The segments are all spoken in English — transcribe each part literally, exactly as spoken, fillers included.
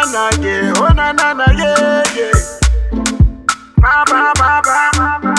na na yeah, oh na na na yeah yeah. Ba ba ba ba.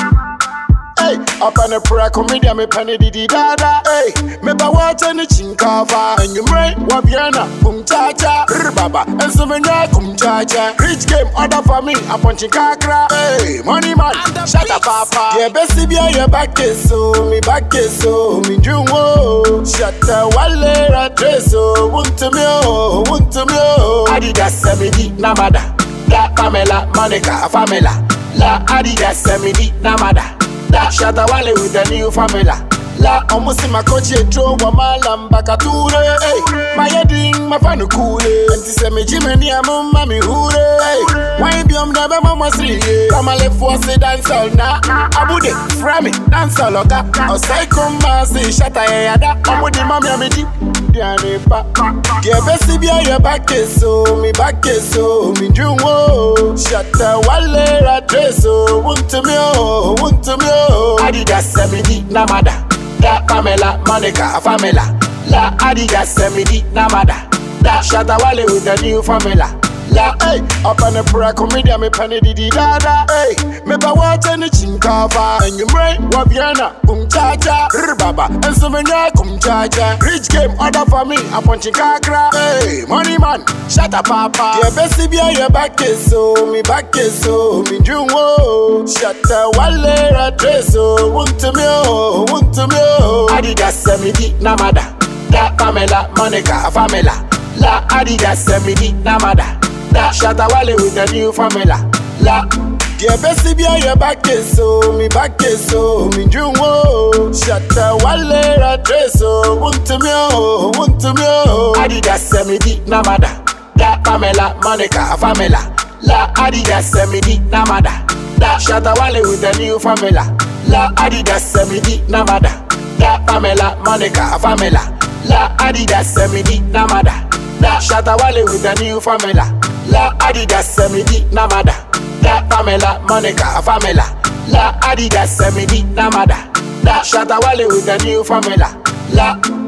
Hey, up on the prayer comedian, me penny di dada. Hey, me ba watch any chinkava. And you may wabiana, kum cha cha, baba. And so many kum cha cha. Rich game order for me, a punching kakra. Hey, money man, shut up, papa. Yeah, bestie be your back is so, me back is so, me jungo. Shut the wale ratreso, want to me, oh, want to me, oh. Adidas seventy, namada. La Pamela, Monica, Famela. La Adidas seventy, namada. La Shatta Wale with the new formula. La Omusi Makoche Joe Wamalam Bakature. Hey, my heading, my fan cool. Antisemi Jimmy Amum Mami Hure. Hey, why be on the Mama Sri? Kamale Force dance all na. Abude, Frami, dance all oka. Osaiko Masi, Shatta Yada. Amudi Mami Amidi. Dianepa. Give be your back is so, me back is so, me jungo. Shatta Wale Ratreso. Want to me, oh, want to me, oh. Adidas seventy, namada. La Pamela, Monica, Famela. La Adidas seventy, namada. La Shatta Wale with the new formula. La hey, up on the prayer comedian, me penny di dada. Hey, me ba watch any chinkava. And you may wabiana, kum cha cha, baba. And so many kum cha cha. Rich game order for me, a punching kakra. Hey, money man, shut up, papa. Yeah, bestie be your back is so, me back is so, me jungo. Shatta Wale ratreso, want to me, oh, want to me, oh. Adidas seventy, namada. La Pamela, Monica, Famela. La Adidas seventy, namada. La Shatta Wale with the new formula. La yeah, bestie be your back is so, me back is so, me jungo. Shatta Wale ratreso, want to me, oh, want to me, oh. Adidas seventy, namada. La Pamela, Monica, Famela. La Adidas seventy, namada. La Shatta Wale with the new formula. La Adidas seventy, namada. La Pamela, Monica, Famela. La Adidas seventy, namada. La Shatta Wale with the new formula. La Adidas seventy, namada. La Pamela, Monica, Famela. La Adidas seventy, namada. La Shatta Wale with the new formula. La